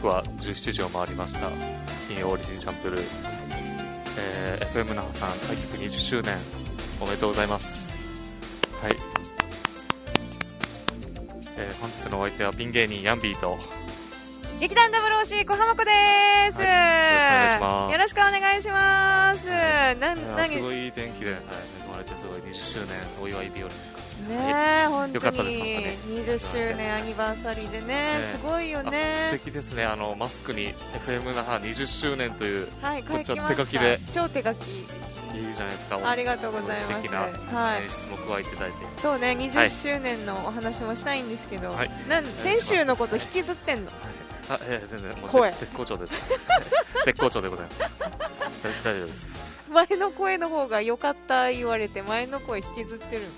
刻は17時を回りました。金曜オリジンチャンプル、FM 那覇さん開局20周年おめでとうございます。はい、本日のお相手はピン芸人ヤンビーと劇団 WOC 小浜子です、 はい、 よろしくお願いします。 すごいいい天気で、はい、恵まれてすごい20周年お祝い日和ねえ、本当によかったです。本当に 20周年アニバーサリーでね、すごいよね。 素敵ですね。マスクに FM 那覇20周年という、 はい、 こっちは手書きで、 超手書き、 いいじゃないですか。 ありがとうございます。 素敵な演出も加えていただいて、 そうね、20周年のお話もしたいんですけど、 はい、 先週のこと引きずってんの？ はい、全然もう声絶好調で絶好調でございます大丈夫です。 前の声の方が良かった言われて、前の声引きずってる。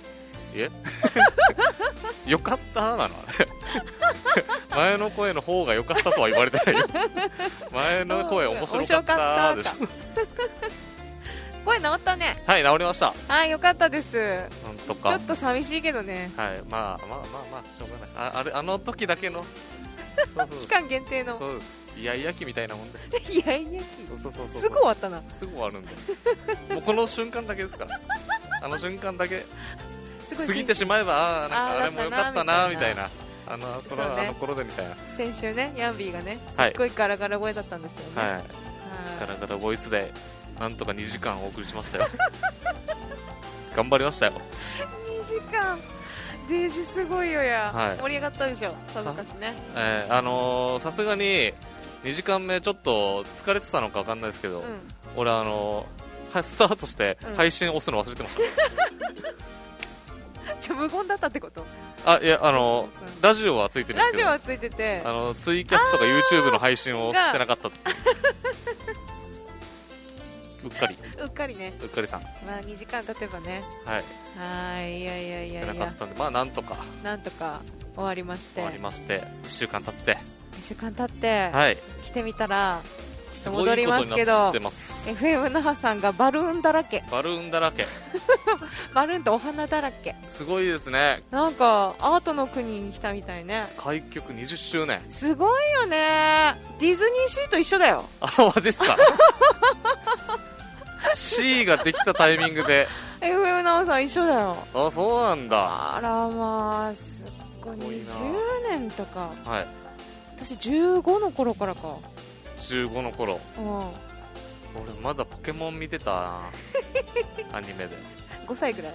よかったなの前の声の方が良かったとは言われてないよ前の声面白かったでしょ声治ったね。 はい、治りました。 はい、よかったです。 なんとかちょっと寂しいけどね。 はい、まあしょうがない。あの時だけのそう期間限定のそうイヤイヤ期みたいなもんでイヤイヤ期、 そうすぐ終わったな。 すぐ終わるんでもうこの瞬間だけですからあの瞬間だけ過ぎてしまえば、なんかあれもよかったなみたいな、あの頃でみたいな。 先週ね、ヤンビーがね、すっごいガラガラ声だったんですよね。はい、 ガラガラボイスでなんとか2時間お送りしましたよ頑張りましたよ。 2時間デージすごいよや、 はい、 盛り上がったでしょ、さぞかしね。 さすがに2時間目ちょっと疲れてたのか分かんないですけど、俺スタートして配信押すの忘れてましたじゃ無言だったってこと？ いや、ラジオはついてるんですけど、 ラジオはついてて、 ツイキャスとか YouTube の配信をしてなかったうっかりね、うっかりさん。 まあ2時間経てばね。はい、いやなかったんで、まあなんとか終わりまして 1週間経って、 はい、来てみたらちょっと戻りますけど、FM 那覇さんがバルーンだらけバルーンとお花だらけ、 すごいですね。 なんかアートの国に来たみたいね。 開局20周年すごいよね。ディズニーシーと一緒だよ。 マジっすかC ができたタイミングで FM 那覇さん一緒だよ。 そうなんだ。 あらまあ、すっごい20年とか。 はい、 私15の頃からか。 15の頃、俺まだポケモン見てたアニメで 5歳ぐらい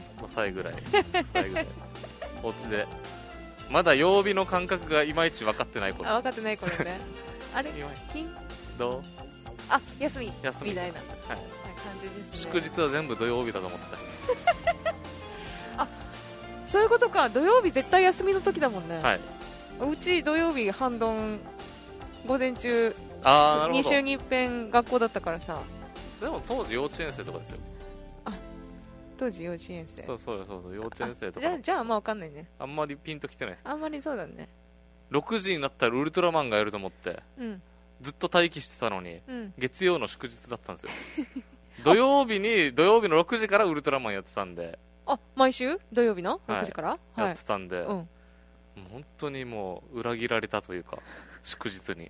お家でまだ曜日の感覚がいまいち分かってない頃。 分かってない頃ねあれ金どう休みみたいな、感じですね。 祝日は全部土曜日だと思ってたそういうことか。土曜日絶対休みの時だもんね。 はい、 うち土曜日半ドン午前中2週に一遍学校だったからさ。 でも当時幼稚園生とかですよ。 当時幼稚園生。 そう幼稚園生とか。 じゃあまあ分かんないね。 あんまりピンときてない。 あんまりそうだね。 6時になったらウルトラマンがやると思って、ずっと待機してたのに、月曜の祝日だったんですよ土曜日の6時からウルトラマンやってたんで。 毎週土曜日の6時から、 やってたんで、もう本当にもう裏切られたというか祝日に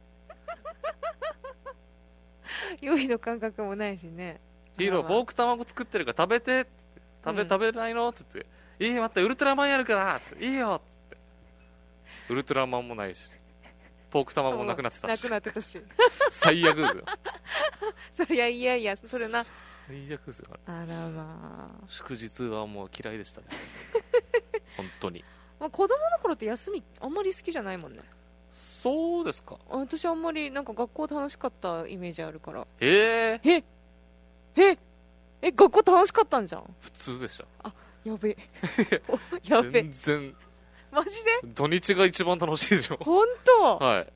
曜日の感覚もないしね。 ヒーローポーク卵作ってるから食べてって食べないのって言って、待ってウルトラマンやるからっていいよってウルトラマンもないしポーク卵もなくなってたし最悪ですよそれいやそれな最悪ですよ。 あらまあ、 祝日はもう嫌いでしたね本当に。 子供の頃って休みあんまり好きじゃないもんね。 そうですか。 私あんまりなんか学校楽しかったイメージあるから。学校楽しかったんじゃん。 普通でした。 やべやべ全然マジで土日が一番楽しいでしょ。 本当？ はい。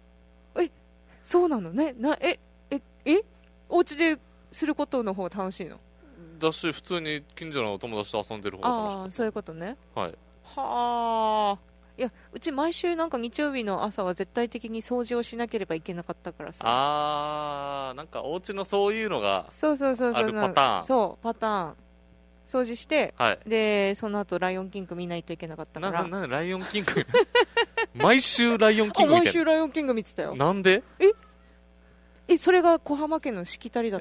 そうなのね。お家ですることの方が楽しいの？ だし普通に近所のお友達と遊んでる方が楽しかった。 そういうことね。 はい。 はあ。いや、うち毎週なんか日曜日の朝は絶対的に掃除をしなければいけなかったからさ。 なんかお家のそういうのがそうあるパターン。 そうパターン掃除して、 はい、 でその後ライオンキング見ないといけなかったから。 ライオンキング毎週ライオンキング見てる。 毎週ライオンキング見てたよ。 なんで？ それが小浜家のしきたりだった。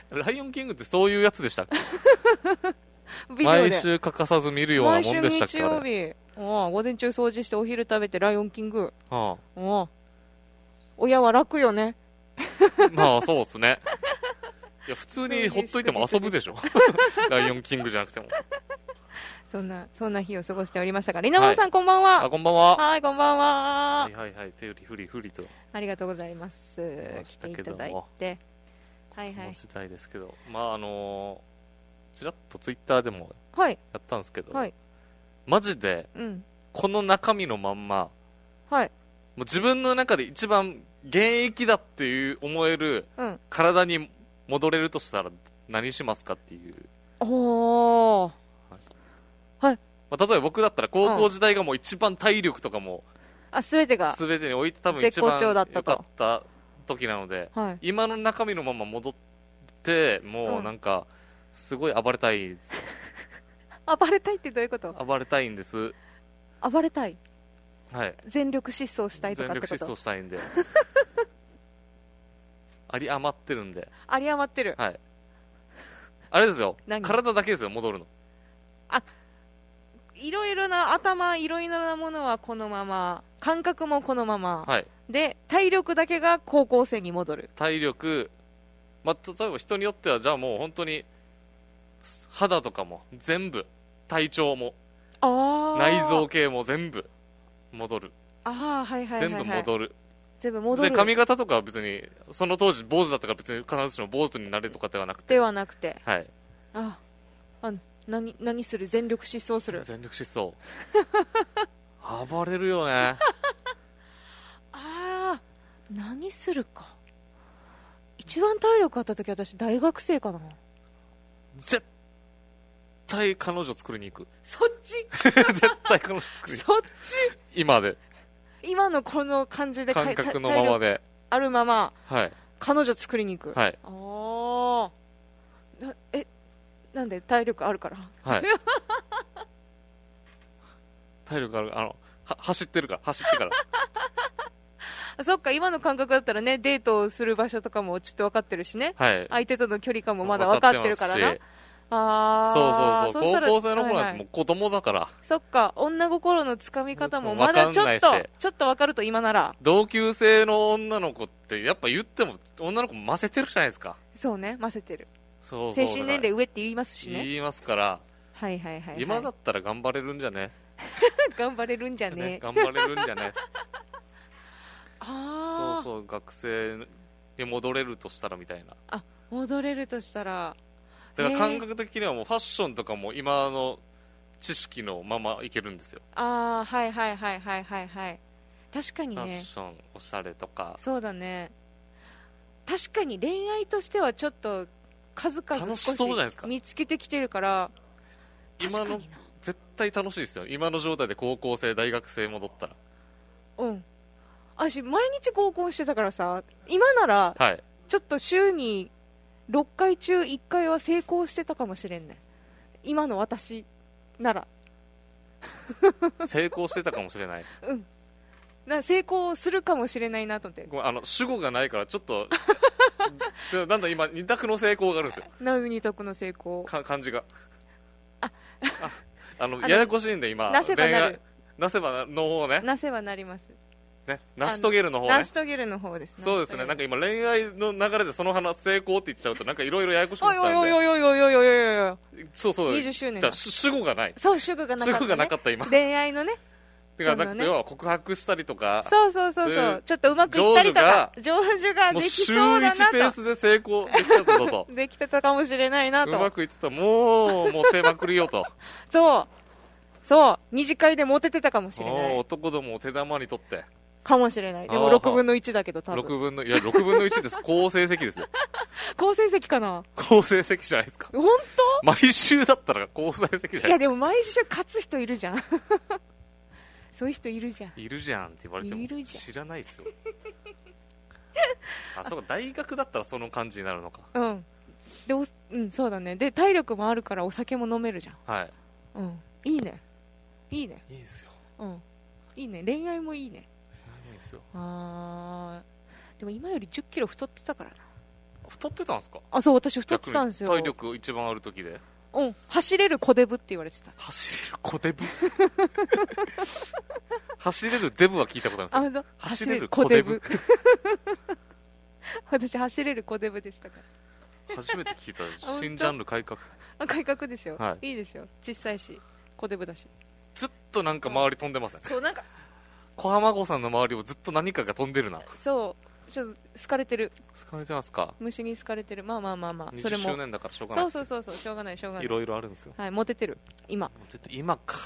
ライオンキングってそういうやつでしたっけ？ ビデオで毎週欠かさず見るようなもんでしたっけ？ 毎週日曜日、午前中掃除してお昼食べてライオンキング、親は楽よね。 まあそうですね。いや普通にほっといても遊ぶでしょ。ライオンキングじゃなくても。 そんな日を過ごしておりましたが、りなもんさん、こんばんは。 こんばんは。 はい、こんばんは。 はいはいはい、手振り振りと。 ありがとうございます。来ていただいて。はいはい。この時代ですけど、まあちらっとツイッターでもやったんですけど、マジで、この中身のまんま、もう自分の中で一番現役だっていう思える体に戻れるとしたら何しますかっていう。 おー。はい。 まあ、例えば僕だったら高校時代がもう一番体力とかも、 全てに置いて多分一番良かった時なので、今の中身のまま戻って、もうなんか、すごい暴れたいですよ。 暴れたいってどういうこと？ 暴れたいんです。 暴れたい？ はい。 全力疾走したいとかってこと？ 全力疾走したいんで。有り余ってるんで。 有り余ってる。 はい。あれですよ。体だけですよ、戻るの。 いろいろな頭、いろいろなものはこのまま、感覚もこのまま。で、体力だけが高校生に戻る。 体力、まあ、例えば人によっては、じゃあもう本当に、肌とかも全部、体調も、内臓系も全部戻る。全部戻る。で、髪型とかは別に、その当時坊主だったから別に必ずしも坊主になれるとかではなくて。はい。 何する？全力疾走する。 全力疾走。暴れるよね。 何するか。一番体力あった時私大学生かな。 絶対彼女作りに行く。 そっち？ 絶対彼女作りに行く。 そっち？今のこの感じで感覚のままであるまま、彼女作りに行く。なんで体力あるから。 体力ある、走ってから。 そっか、今の感覚だったらね、デートをする場所とかもちょっと分かってるしね。相手との距離感もまだ分かってるからな。 そう。高校生の頃なんてもう子供だから。 そっか、女心のつかみ方もまだちょっと分かると今なら。 同級生の女の子ってやっぱ言っても女の子もませてるじゃないですか。 そうね、ませてる。精神年齢上って言いますしね。 言いますから。今だったら頑張れるんじゃね？ 頑張れるんじゃね？ 頑張れるんじゃね？そう、学生に戻れるとしたらみたいな。 戻れるとしたら。 だから感覚的にはもうファッションとかも今の知識のままいけるんですよ。 確かにね。 ファッション、おしゃれとか。 そうだね。確かに恋愛としてはちょっと数々少し見つけてきてるから、 今の絶対楽しいですよ。今の状態で高校生、大学生戻ったら。 私毎日合コンしてたからさ、今ならちょっと週に6回中1回は成功してたかもしれんね。今の私なら成功してたかもしれない。 成功するかもしれないなと思って。 主語がないからちょっとだんだん今二択の成功があるんですよ。 二択の成功漢字がややこしいんで今。 なせばなる。 なせばの方ね。 なせばなりますね。成し遂げるの方ね。 成し遂げるの方です。 そうですね。なんか今恋愛の流れでその話成功って言っちゃうとなんかいろいろややこしくなっちゃうんで。 おいそう 20周年じゃあ主語がない。 そう、主語がなかった、ね、 主語がなかった今。 恋愛のね。 てかなくて要は告白したりとか。 そうちょっとうまくいったりとか成就ができそうだなと。 もう週1ペースで成功できたぞと。 できてたかもしれないなと。 うまくいってたもう手まくりよと。 そう二次会でモテてたかもしれない。 男どもを手玉に取ってかもしれない。でも6分の1だけど多分 6分の1です。好成績ですよ。 好成績かな。 好成績じゃないですか。 本当？ 毎週だったら好成績じゃない。 いやでも毎週勝つ人いるじゃん。そういう人いるじゃん。 いるじゃんって言われても知らないですよ。そうか、大学だったらその感じになるのか。 そうだね。で体力もあるからお酒も飲めるじゃん。いいね。いいですよ。いいね。恋愛もいいね。 恋愛もいいですよ。 でも今より10キロ太ってたからな。 太ってたんですか？ あ、そう、私太ってたんですよ。 体力一番ある時で。 うん、走れる小デブって言われてた。 走れる小デブ走れるデブは聞いたことあるんですよ。走れる小デブ私走れる小デブでしたから。初めて聞いた。新ジャンル改革。 改革でしょ、 はい、 いいでしょ。小さいし小デブだし。 ずっとなんか周り飛んでません？ そう、なんか小浜郷さんの周りをずっと何かが飛んでるな。 そうちょっと好かれてる。 好かれてますか？ 虫に好かれてる。まあまあまあまあ、それも20周年だからしょうがないです。 そうしょうがないしょうがない。 いろいろあるんですよ。 はい、モテてる今。 モテて今か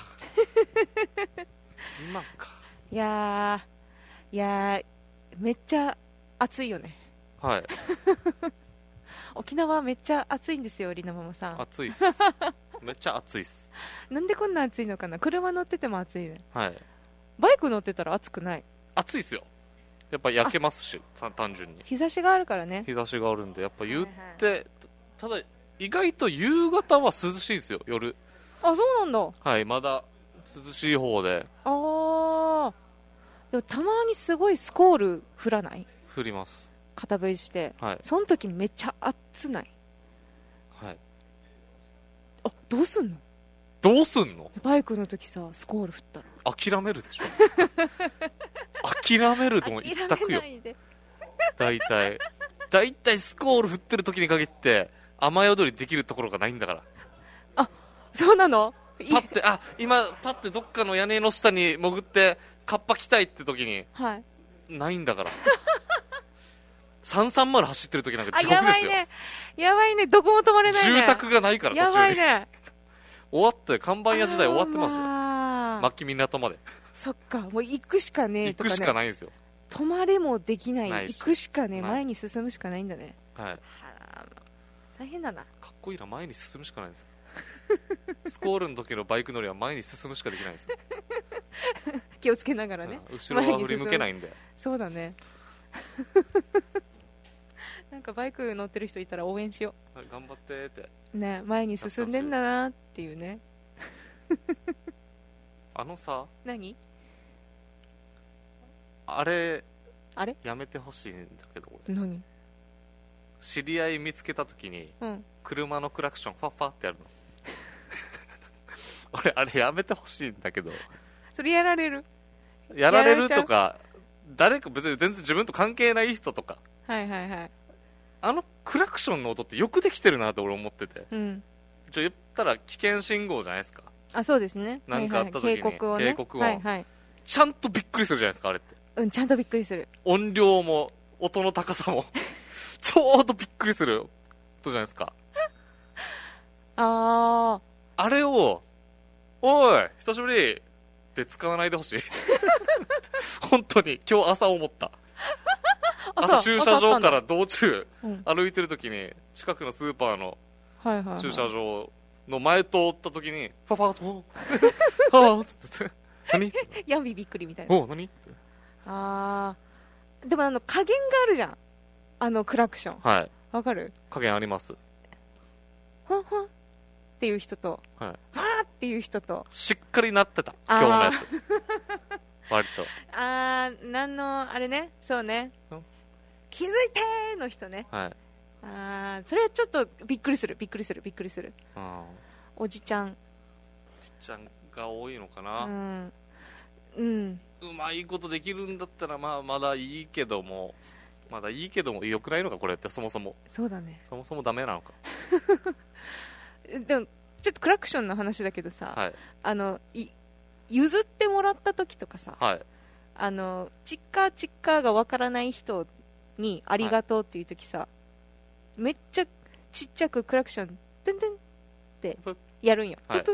今か。 いやめっちゃ暑いよね。 はい。 沖縄めっちゃ暑いんですよ、りなママさん。 暑いっすめっちゃ暑いっす。 なんでこんな暑いのかな。車乗ってても暑いね。 はい。 バイク乗ってたら暑くない？ 暑いっすよ。やっぱ焼けますし、単純に日差しがあるからね。 日差しがあるんでやっぱ言って、はいはい、ただ意外と夕方は涼しいですよ、夜。 あ、そうなんだ。 はい、まだ涼しい方で。 ああ、でもたまにすごいスコール降らない？ 降ります。 片振りして、 はい、 その時めっちゃ暑ない？ はい。 あ、どうすんの？ どうすんの？ バイクの時さ、スコール降ったら諦めるでしょ諦めるとも一択よ。大体スコール降ってる時に限って雨宿りできるところがないんだから。 あ、そうなの？ パッて、今パッてどっかの屋根の下に潜ってカッパ着たいって時に、はい、ないんだから330走ってる時なんか地獄ですよ。 やばいね、どこも止まれないね。 住宅がないから途中に。やばいね。終わって看板屋時代終わってますよ。牧港まで。 そっか、もう行くしかねえとかね。 行くしかないんですよ。 止まれもできない。行くしかね、前に進むしかないんだね。 はい。 大変だな。 かっこいいな、前に進むしかないんですスコールの時のバイク乗りは前に進むしかできないんですよ気をつけながらね。 後ろは振り向けないんで。 そうだねなんかバイク乗ってる人いたら応援しよう、はい、頑張ってってね、前に進んでんだなっていうねさ、 何あれやめてほしいんだけど。 何？ 知り合い見つけた時に、うん、車のクラクションファッファってやるの俺あれやめてほしいんだけど。 それやられるとか、誰か別に全然自分と関係ない人とか、 はいはいはい、 クラクションの音ってよくできてるなって俺思ってて、 うん、 言ったら危険信号じゃないですか。 あ、そうですね。 なんかあった時に、はいはい、警告をね、警告音、はいはい、ちゃんとびっくりするじゃないですか、あれって。 うん、ちゃんとびっくりする。 音量も音の高さもちょうどびっくりする音じゃないですか。あれをおい久しぶりって使わないでほしい本当に今日朝思った朝駐車場から道中、歩いてる時に近くのスーパーの駐車場の前通った時にファファーとはぁって何やんびびっくりみたいな。 お何でも加減があるじゃん、クラクション。 はい。 わかる？ 加減あります。 ほんほんっていう人と、はい、わーっていう人と。 しっかりなってた今日のやつ割と。 あれね、そうね、気づいてーの人ね。 はい。 それはちょっとびっくりする。おじちゃんが多いのかな。 うん、 うまいことできるんだったらまだいいけども良くないのかこれって。そもそもそうだね、 そもそもダメなのかでもちょっとクラクションの話だけどさ、 はい、 譲ってもらった時とかさ、 はい、 チッカーがわからない人にありがとうっていう時さ、はい、めっちゃちっちゃくクラクショントゥントゥンってやるんよ、ププって。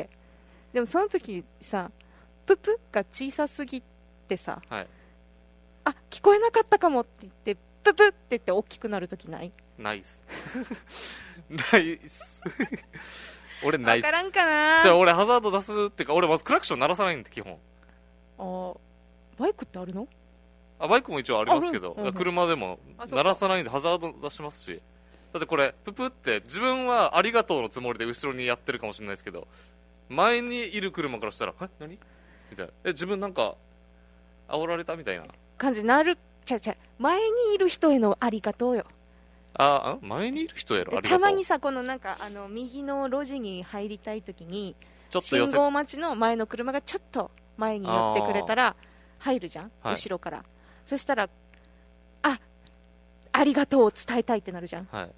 でもその時さ、ププが小さすぎてさ、 はい、 あ、聞こえなかったかもって言ってププって言って大きくなる時ない？ ないっすないっす俺ないっす。 わからんかな。 じゃあ俺ハザード出すっていうか、俺まずクラクション鳴らさないんで基本。 バイクってあるの？ バイクも一応ありますけど、車でも鳴らさないんでハザード出しますし。だってこれププって自分はありがとうのつもりで後ろにやってるかもしれないですけど、前にいる車からしたら何みたいな、自分なんか煽られたみたいな感じになる前にいる人へのありがとうよ。 前にいる人へのありがとう。 たまにさ、このなんか右の路地に入りたいときにちょっと寄せ信号待ちの前の車がちょっと前に寄ってくれたら入るじゃん、 はい後ろから。そしたらありがとうを伝えたいってなるじゃん。 はい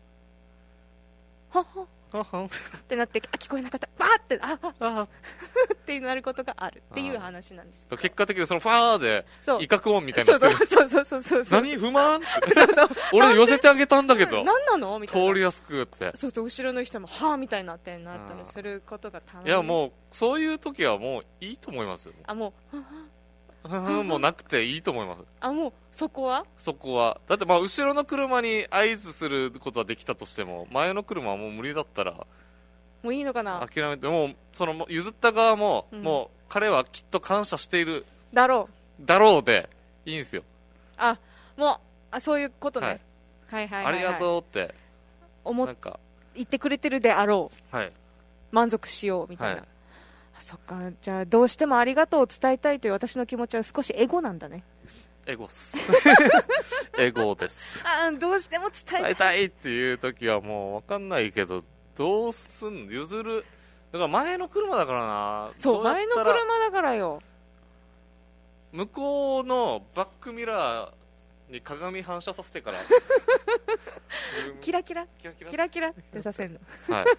はっはっははんってなって聞こえなかった、バーってあってなることがあるっていう話なんですけど。 結果的にそのファーでそう威嚇音みたいになってる。 そう何不満俺寄せてあげたんだけど何なのみたいな。 通りやすくって。 そう後ろの人もはぁみたいになってなったりすることがたまに。 いやもうそういう時はもういいと思いますよ。 ももうなくていいと思います。 うそこはだってまあ後ろの車に合図することはできたとしても前の車はもう無理だったらもういいのかな。 諦めて、もうその譲った側も、もう彼はきっと感謝しているだろうでいいんですよ。 もうそういうことね、はい、 ありがとうってなんか言ってくれてるであろう、 はい、 満足しようみたいな、そっか。じゃあどうしてもありがとうを伝えたいという私の気持ちは少しエゴなんだね。 エゴっすエゴです。 どうしても伝えたいっていう時はもう分かんないけど、どうすんの、譲る。だから前の車だからな。 そう、前の車だからよ。 向こうのバックミラーに鏡反射させてからキラキラってさせるの。はい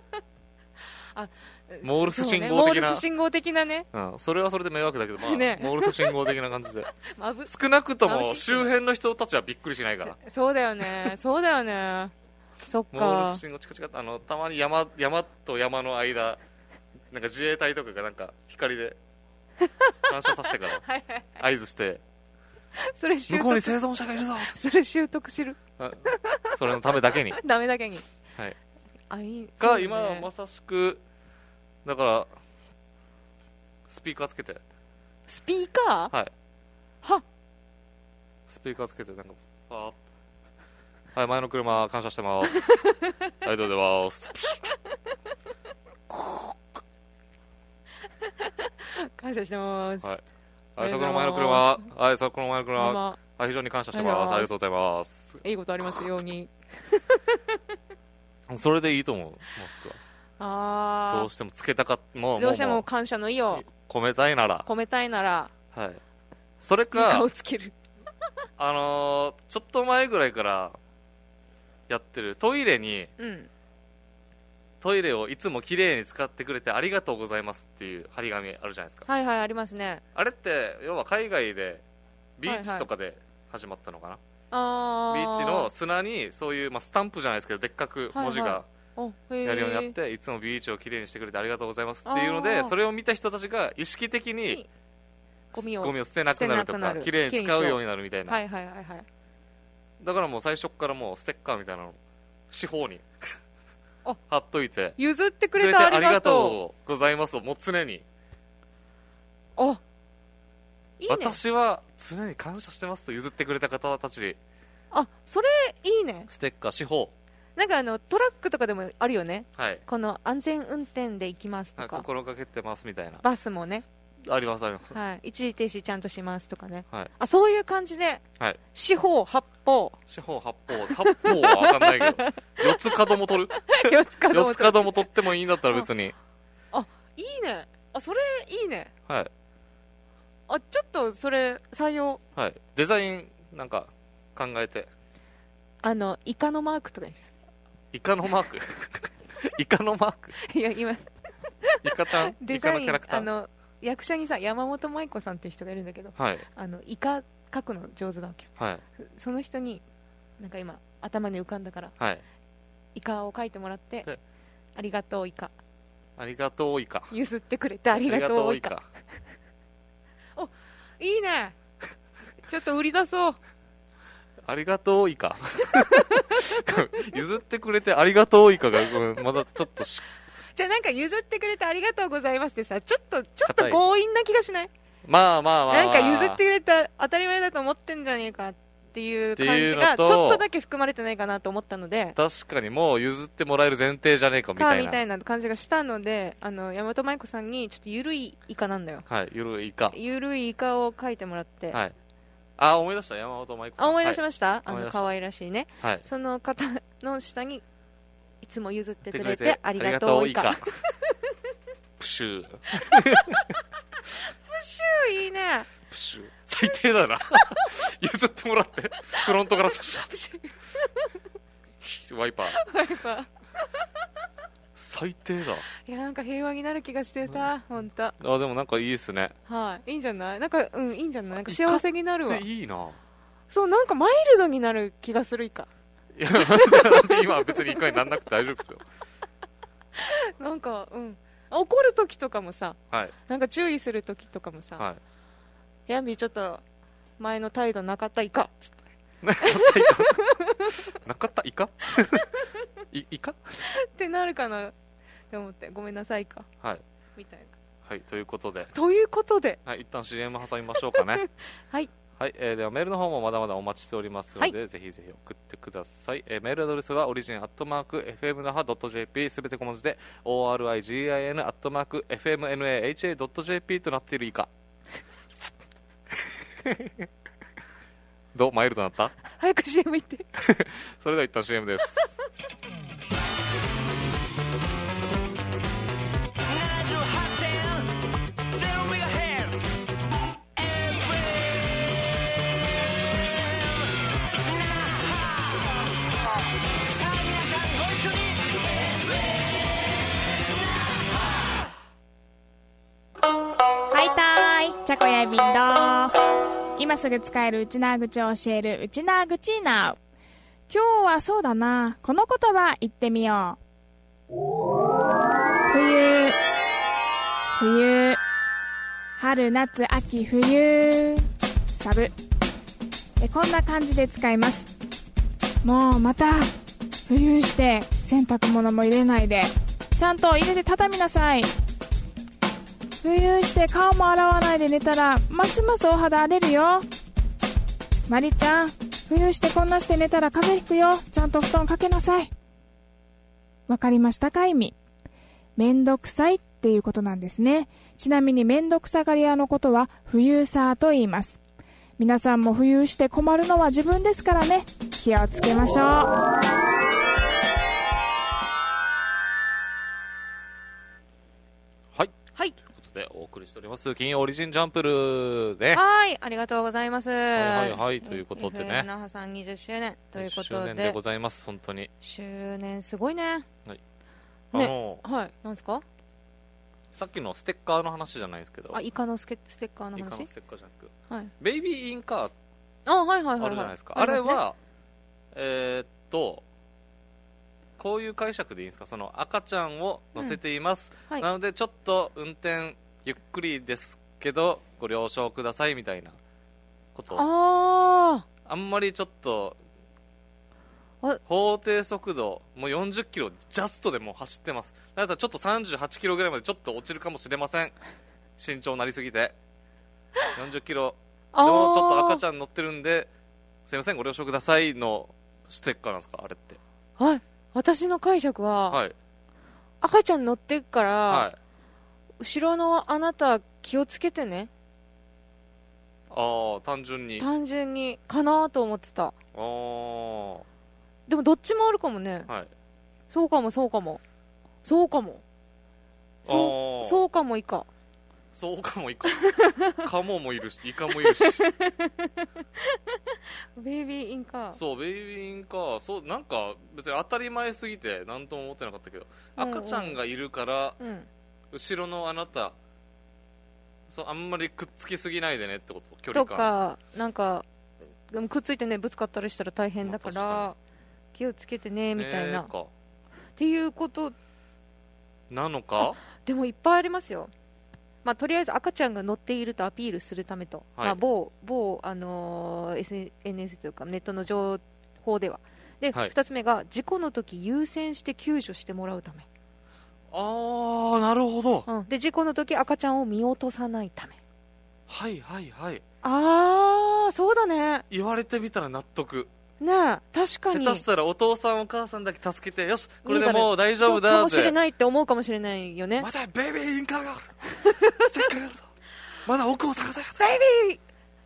モールス信号的な、 モールス信号的なね、 それはそれで迷惑だけど、モールス信号的な感じで少なくとも周辺の人たちはびっくりしないからそうだよねそっか。 モールス信号チカチカたまに山と山の間なんか自衛隊とかがなんか光で反射させてから合図してそれ向こうに生存者がいるぞそれ習得しるそれのためだけにダメだけに、 が今はまさしくだからスピーカーつけてスピーカースピーカーつけてなんかファーッはい、前の車感謝してますありがとうございます感謝してます。 そこの前の車そこの前の車非常に感謝してます。ありがとうございます。 いいことありますようにそれでいいと思う。もしくはどうしてもつけたかもうどうしても感謝の意を込めたいならそれか顔つけるちょっと前ぐらいからやってるトイレに、トイレをいつもきれいに使ってくれてありがとうございますっていう張り紙あるじゃないですか。 はいありますね。 あれって要は海外でビーチとかで始まったのかな、ビーチの砂にそういう、スタンプじゃないですけどでっかく文字がやるようになって、いつもビーチをきれいにしてくれてありがとうございますっていうので、それを見た人たちが意識的にゴミを捨てなくなるとかきれいに使うようになるみたいな。だからもう最初からもうステッカーみたいなの四方に貼っといて、 譲ってくれてありがとうございますをもう常に、 いいね、 私は常に感謝してますと譲ってくれた方たち、 それいいね。 ステッカー四方なんかトラックとかでもあるよね、この安全運転で行きますとか、 心がけてますみたいな。 バスもねあります、 一時停止ちゃんとしますとかね、そういう感じで、四方八方は分かんないけど四つ角も取る四つ角も取ってもいいんだったら別に、いいね、それいいね。ちょっとそれ採用。 デザインなんか考えてイカのマークとかにしよう。イカのマークイカのマークいや今イカちゃんデザイン、イカのキャラクター役者にさ山本舞子さんっていう人がいるんだけど、イカ描くの上手だわけよ、その人になんか今頭に浮かんだから、イカを描いてもらって、ありがとうイカ、 ありがとうイカ、 譲ってくれてありがとうイカいいねちょっと売り出そう。 ありがとうイカ譲ってくれてありがとうイカがまだちょっとじゃあなんか譲ってくれてありがとうございますってさ、ちょっと強引な気がしない？ なんか譲ってくれた当たり前だと思ってんじゃねえかっていう感じがちょっとだけ含まれてないかなと思ったので、 確かにもう譲ってもらえる前提じゃねえかみたいな感じがしたので、山本舞子さんにちょっとゆるいイカなんだよ。 ゆるいイカを描いてもらって、 あ、思い出した、山本舞子さん。 思い出しました、 はい、 可愛らしいね、 はい、 その方の下にいつも譲ってくれてありがとうイカプシュープシューいいね。 プシュー最低だな譲ってもらってフロントからプシューワイパー最低だ。 いや、なんか平和になる気がしてさ、ほんと。 あ、でもなんかいいですね。 はい、いいんじゃない、なんか、いいんじゃない、なんか幸せになるわ。 いいな。 そう、なんかマイルドになる気がするイカ。 いや、なんで今は別にイカにならなくて大丈夫ですよなんか、怒るときとかもさ、 はい、 なんか注意するときとかもさ、 はい、 ヤンビーちょっと前の態度なかったイカなかったイカなかったイカイカってなるかなって思って、ごめんなさいか、 はい、 みたいな。 はい、ということで、 はい、 一旦 CM 挟みましょうかねはい、 はい、ではメールの方もまだまだお待ちしておりますので、はい、ぜひぜひ送ってください。メールアドレスはオリジン@fmnaha.jp、 すべて小文字で origin@fmnaha.jp となっている以下どうマイルドなった？ 早く CM 行ってそれでは一旦 CM ですチャコヤビンだ。今すぐ使えるウチナー口を教えるウチナー口ナウ。今日はそうだな、この言葉言ってみよう。冬、冬、春夏秋冬、サブ。こんな感じで使います。もうまた冬して洗濯物も入れないで、ちゃんと入れて畳みなさい。冬して顔も洗わないで寝たらますますお肌荒れるよ。マリちゃん、冬してこんなして寝たら風邪ひくよ。ちゃんと布団かけなさい。わかりましたか？意味。めんどくさいっていうことなんですね。ちなみにめんどくさがり屋のことは冬さと言います。皆さんも冬して困るのは自分ですからね。気をつけましょう。 はい、ということでお送りしております金曜オリジンジャンプルね。 はい、ありがとうございます。 はいはい、ということでね、 那覇さん20周年ということで、 20周年でございます。本当に周年すごいね。 はい、 ね、はい、なんですか？ さっきのステッカーの話じゃないですけど、 イカのステッカーの話。 イカのステッカーじゃないですけど、 はい、 ベイビーインカーはいはいはい、 あるじゃないですか。あれはこういう解釈でいいんですか？その赤ちゃんを乗せています、はい、なのでちょっと運転ゆっくりですけどご了承くださいみたいなこと。あんまりちょっと法定速度もう40キロジャストでもう走ってます。だからちょっと38キロぐらいまでちょっと落ちるかもしれません。身長なりすぎて40キロでもちょっと赤ちゃん乗ってるんですいませんご了承くださいのステッカーなんですか？あれって。 はい、私の解釈は、はい、赤ちゃん乗ってるから、はい、後ろのあなた気をつけてね。 単純にかなと思ってた。でもどっちもあるかもね、はい、そうかもイカカモもいるしイカもいるしベイビーインカー。 そう、ベイビーインカー。そう、なんか別に当たり前すぎて何とも思ってなかったけど、赤ちゃんがいるから、後ろのあなたそうあんまりくっつきすぎないでねってこと。距離感とかなんかでもくっついてねぶつかったりしたら大変だから、気をつけてねみたいな、っていうことなのか。 でもいっぱいありますよ。とりあえず赤ちゃんが乗っているとアピールするためと、はい、某、SNS というかネットの情報ではで、はい、2つ目が事故の時優先して救助してもらうため。 なるほど、 で事故の時赤ちゃんを見落とさないため。 はいはいはい。 そうだね。 言われてみたら納得ねえ、確かに。 下手したらお父さんお母さんだけ助けて、よしこれでもう大丈夫だってかもしれないって思うかもしれないよね。 まだベイビーインカーがあるステッカーがあるとまだ奥を探せよベイビー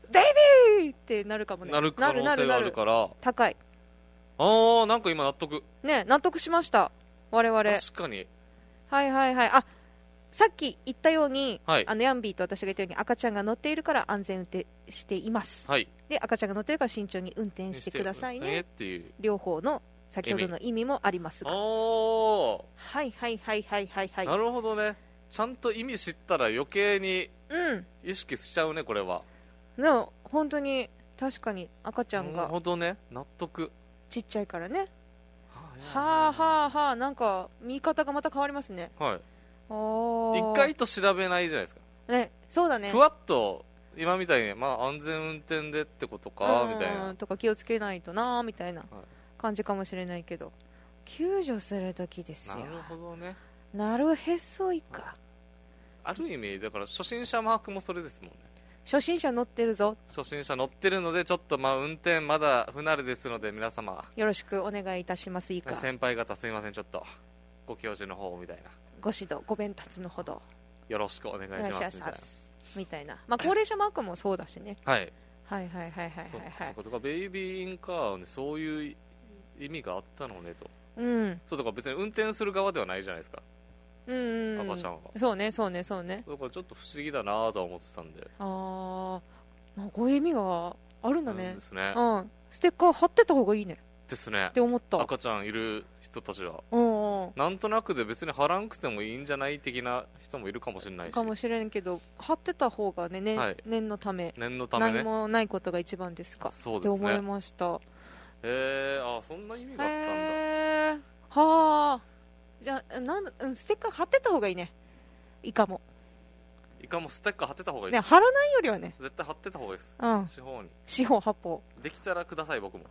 ベイビーってなるかもね。 なる可能性があるから高い。 なんか今納得ね、納得しました我々。 確かに。 はいはいはい。あ、さっき言ったように、 はい、 ヤンビーと私が言ったように赤ちゃんが乗っているから安全運転しています、 はい、 で赤ちゃんが乗っているから慎重に運転してくださいねっていう両方の先ほどの意味もありますが、はいはいはいはいはいはい。 なるほどね。ちゃんと意味知ったら余計にうん意識しちゃうね、これは。 の本当に確かに赤ちゃんがなるほどね、納得。 ちっちゃいからね。 はあはあはあ、なんか見方がまた変わりますね。 はい。 お一回と調べないじゃないですか。 ね、そうだね。 ふわっと今みたいに、まあ安全運転でってことかみたいなとか気をつけないとなみたいな感じかもしれないけど、救助するときですよ。 なるほどね。 なるへそいか。 ある意味だから初心者マークもそれですもんね。 初心者乗ってるぞ。 初心者乗ってるのでちょっとまあ運転まだ不慣れですので皆様よろしくお願いいたしますいいか。 先輩方すいません、ちょっとご教授の方みたいなご指導ご鞭達のほどよろしくお願いしますみたいな、まあ高齢者マークもそうだしね。 はい、 はいはいはいはいはいそうか、ベイビーインカーは、ね、そういう意味があったのねと。そうだから別に運転する側ではないじゃないですか。赤ちゃんは。 そうねそうねそうね。 だからちょっと不思議だなとは思ってたんで。 まあ、こういう意味があるんだね。 ですね。 ステッカー貼ってた方がいいねですねって思った。 赤ちゃんいる人たちはなんとなくで別に貼らんくてもいいんじゃない的な人もいるかもしれないし、 かもしれんけど貼ってた方がね、 はい、 念のためね、 何もないことが一番ですか。 そうですねって思いました。 そんな意味があったんだ。 はあ、じゃあステッカー貼ってた方がいいね。イカもステッカー貼ってた方がいいね。貼らないよりはね絶対貼ってた方がいいです。 四方八方できたらください僕も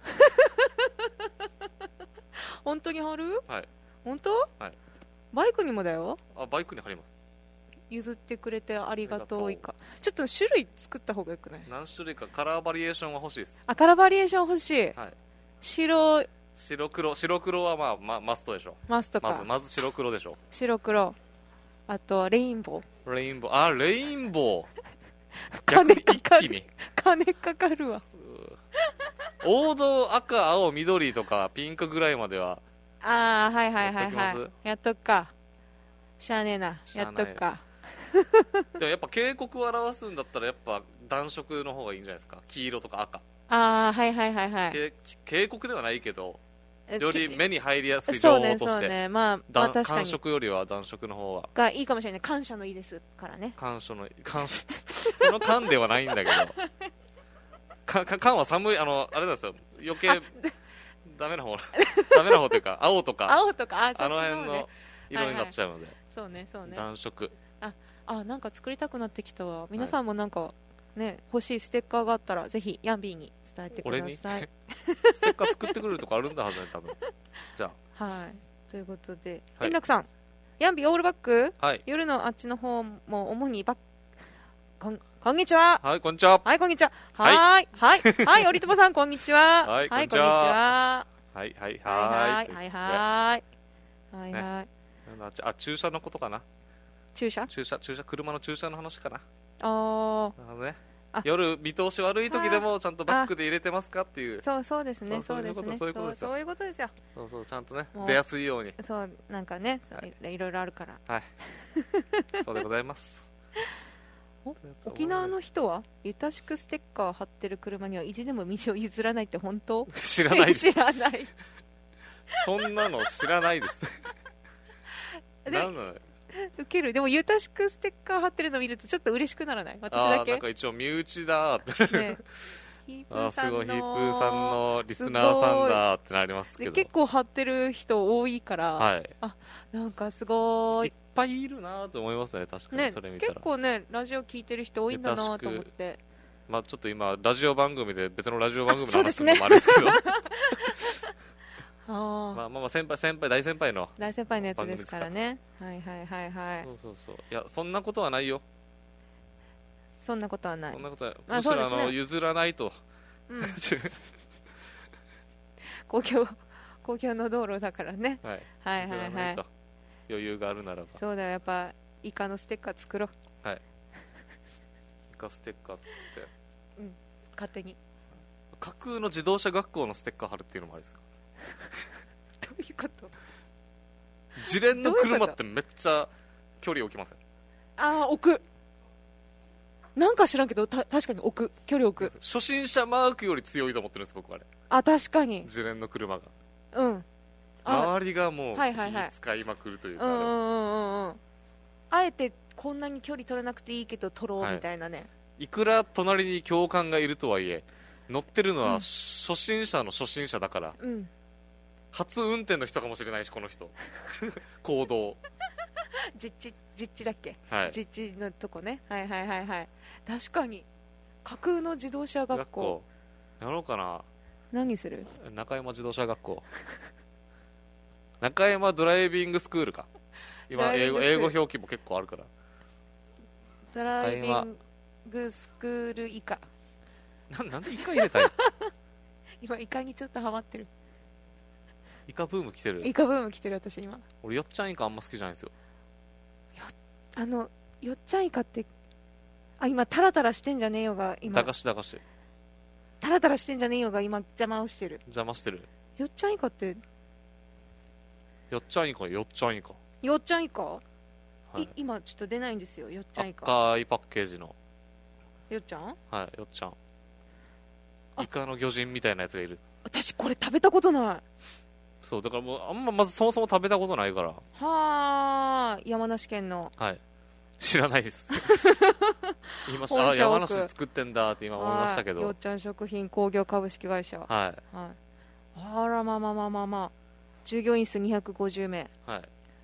本当に貼る？ はい。 本当？ はい。 バイクにもだよ。 バイクに貼ります。 譲ってくれてありがとうイカ。ちょっと種類作った方がよくない？ 何種類かカラーバリエーションは欲しいです。 カラーバリエーション欲しい。 はい。 白黒はまあマストでしょ。 マストか。 まず白黒でしょ。 白黒。あとレインボー。 レインボー金かかるわ。 王道赤青緑とかピンクぐらいまでは。 はいやっとくか。しゃあねえな、やっとくか。 でもやっぱ警告を表すんだったらやっぱ暖色の方がいいんじゃないですか。黄色とか赤。 はい警告ではないけどより目に入りやすい情報として。 そうね、まあ確かに寒色よりは暖色の方がいいかもしれない。感謝のいいですからね。 その感ではないんだけど感は寒い、あれなんですよ、余計ダメな方というか青とかあの辺の色になっちゃうので、 そうね暖色。 なんか作りたくなってきたわ。皆さんもなんかね、欲しいステッカーがあったらぜひヤンビーに伝えてください。 ステッカー作ってくれるとこあるんだはずね多分。じゃあということで、円楽さん、ヤンビーオールバック、夜のあっちの方も主にこんにちは。 はい、こんにちは。 はい、こんにちは。はい頼朝さん、こんにちは。 はい、こんにちは。 はい駐車のことかな。駐車車の駐車の話かな。なるほどね。夜見通し悪い時でもちゃんとバックで入れてますかっていう。 そうですね。そういうことですよ。 ちゃんとね出やすいように。 そうなんかね、いろいろあるから。 はい。そうでございます。 沖縄の人はゆたしくステッカー貼ってる車には意地でも道を譲らないって本当？ 知らないです。そんなの知らないです。なんなの？ ウケる。でもゆたしくステッカー貼ってるの見るとちょっと嬉しくならない？私だけ？ なんか一応身内だーって、ね、 ヒープーさんのヒープーさんのリスナーさんだってなりますけど、 結構貼ってる人多いから、なんかすごいいっぱいいるなと思いますね。確かにそれ見たら、 結構ねラジオ聞いてる人多いんだなと思って。 まあちょっと今ラジオ番組で別のラジオ番組の話するのもあれですけどまあ大先輩のやつですからね。はいそういやそんなことはないよ。 そんなことはない。 むしろ譲らないと。 公共の道路だからね。はい余裕があるならば。 そうだよ、やっぱイカのステッカー作ろう。 イカステッカー作って勝手に。 架空の自動車学校のステッカー貼るっていうのもありですか？ どういうこと？ 自連の車ってめっちゃ距離置きません？ ああ、置く。なんか知らんけど、確かに置く。距離置く。 初心者マークより強いと思ってるんです僕あれ。 あ、確かに。 自連の車が。 うん。 周りがもうはいはいはい気使いまくるというか、 うんうんうんうん。あえてこんなに距離取らなくていいけど取ろうみたいなね。 いくら隣に教官がいるとはいえ、乗ってるのは初心者の初心者だから、 うん。 初運転の人かもしれないしこの人行動実地だっけ、 はい、 実地のとこね。はいはいはいはい。確かに架空の自動車学校やろうかな。 何する？ 中山自動車学校中山ドライビングスクールか。今英語表記も結構あるから。 ドライビングスクール以下。 なんでイカ入れたい今イカにちょっとハマってる。 イカブーム来てる。 イカブーム来てる私今。 俺よっちゃんイカあんま好きじゃないんですよ。 よっちゃんイカって、あ、今タラタラしてんじゃねえよが今駄菓子タラタラしてんじゃねえよが今邪魔してる。よっちゃんイカってよっちゃんイカよっちゃんイカ、はい、今ちょっと出ないんですよ。よっちゃんイカ赤いパッケージのよっちゃん、 はい、よっちゃんイカの魚人みたいなやつがいる。 私これ食べたことない。 そうだからもうあんままずそもそも食べたことないから。 はー、山梨県の。 はい、知らないです言いました。あ、山梨で作ってんだって今思いましたけど。 よっちゃん食品工業株式会社。 はい、 はい、あらまあまあまあまあまあ、従業員数250名。 はい、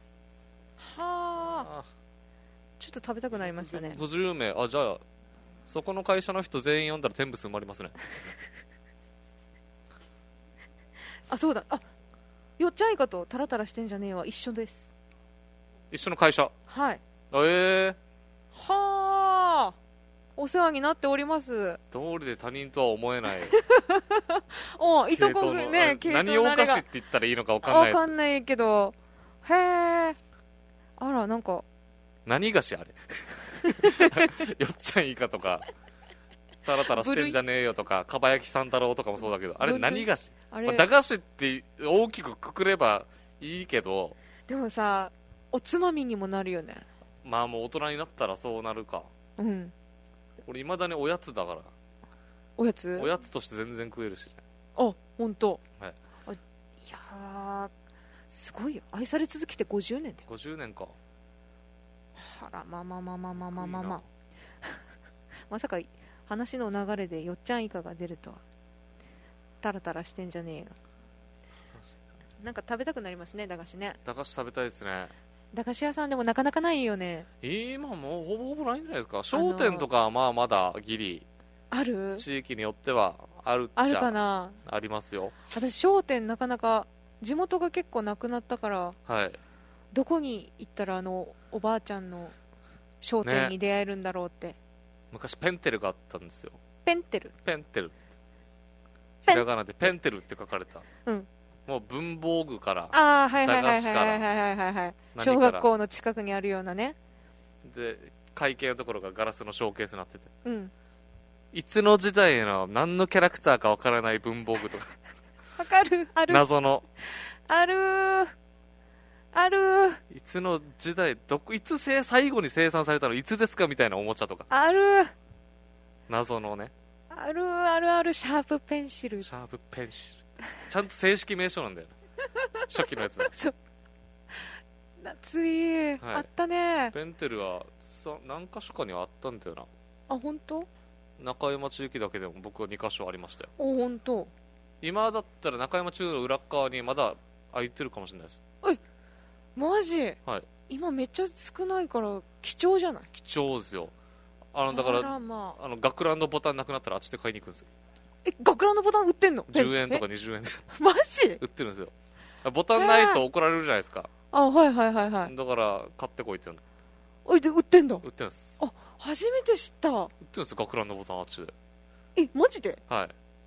はあ、ちょっと食べたくなりましたね。 50名。あ、じゃあそこの会社の人全員読んだら天物埋まりますねあ、そうだ。あ、よっちゃんイカとタラタラしてんじゃねえわ一緒です。 一緒の会社。 はい。 はあ、お世話になっております。 道理で他人とは思えないお、いとこね、 何お菓子って言ったらいいのか分かんないやつ。 分かんないけど、へえ。あら、なんか何菓子あれよっちゃんイカとかタラタラしてんじゃねえよとかかば焼き三太郎とかもそうだけど、あれ何菓子？まあ、駄菓子って大きくくくればいいけど、 でもさ、おつまみにもなるよね。 まあもう大人になったらそうなるか。 うん。 俺いまだにおやつだから。 おやつとして全然食えるし、ね、 あ、ほんと。 はい。 いやー、すごいよ。愛され続けて50年で。 50年か。 あら、まあまあまあまあまあまあまあまあまさか話の流れでよっちゃんイカが出るとは。タラタラしてんじゃねえよ。なんか食べたくなりますね、駄菓子ね。 駄菓子食べたいですね。 駄菓子屋さんでもなかなかないよね。 今もうほぼほぼないんじゃないですか。商店とかはまあまだギリある、 地域によってはあるっちゃあるかな。 ありますよ。 私商店なかなか地元が結構なくなったから、 はい、 どこに行ったらおばあちゃんの商店に出会えるんだろうって、ね、 昔ペンテルがあったんですよ。 ペンテルひらがなでペンテルって書かれた、 うん、 もう文房具からあ、はいはいはいはいはいはいはい、小学校の近くにあるようなね。で会計のところがガラスのショーケースになってて、 うん、いつの時代の何のキャラクターかわからない文房具とかわかる、ある、 謎のあるある、 いつの時代いつ最後に生産されたのいつですかみたいなおもちゃとかある、 謎のね、 あるあるある、シャープペンシル、 ちゃんと正式名称なんだよ初期のやつだそう夏い、はい、あったね。 ペンテルは何か所かにはあったんだよな。 あ、本当？ 中山地域だけでも僕は2カ所ありましたよ。 お、本当。 今だったら中山中の裏側にまだ空いてるかもしれないです。 え、マジ？ はい、 今めっちゃ少ないから貴重じゃない？ 貴重ですよ。だから、まあ、学ランのボタンなくなったらあっちで買いに行くんですよ。 学ランのボタン売ってんの ？10円とか20円でマジ？売ってるんですよ。ボタンないと怒られるじゃないですか。 あ、はいはいはいはい。 だから買ってこいって言うの。 おいで売ってんだ。 売ってんです。 あ、初めて知った。売ってるんですよ、学ランのボタンあっちで。 え、マジで？ はい。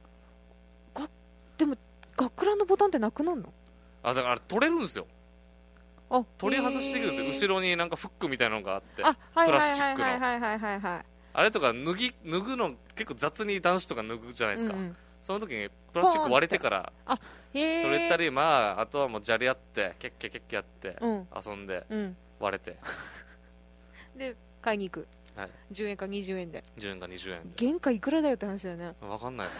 でも学ランのボタンってなくなるの？ だから取れるんですよ。取り外していくんですよ。後ろになんかフックみたいなのがあって、プラスチックの。 あれとか脱ぐの結構雑に男子とか脱ぐじゃないですか、 うんうん、 その時にプラスチック割れてからへ取れたり、まああとはもう砂利やってケッケケッケやって、 うん、 遊んで、 うん、 割れてで買いに行く、 はい、 10円か20円で 10円か20円で原価いくらだよって話だよね。 分かんないです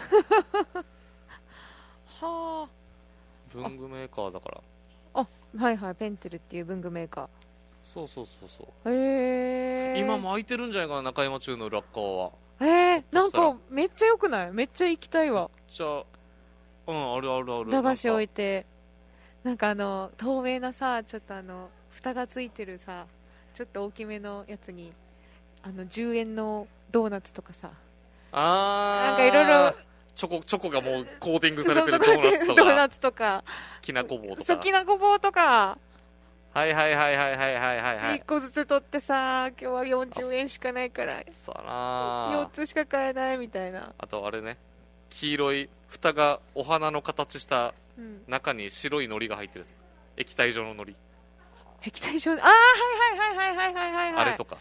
はあ、 文具メーカーだからあ、はいはい、ペンテルっていう文具メーカそうそうそうそー。 う、 へえ。 今も空いてるんじゃないかな、中山中の裏っ側は。 なんかめっちゃ良くない？めっちゃ行きたいわ。 じゃあ、あるあるある。 駄菓子置いて、なんか透明なさ、ちょっと蓋がついてるさ、ちょっと大きめのやつに10円のドーナツとかさ、なんかいろいろチョコがもうコーティングされてるドーナツとかきなこ棒とか、 そう、きなこ棒とか、 はいはいはいはいはいはいはい、 1個ずつ取ってさ、今日は40円しかないからさあ 4つしか買えないみたいな。 あとあれね、黄色い蓋がお花の形した、 うん、 中に白い海苔が入ってるやつ、液体状の海苔、 液体状、はいはいはいはいはいはいはい、 あれとか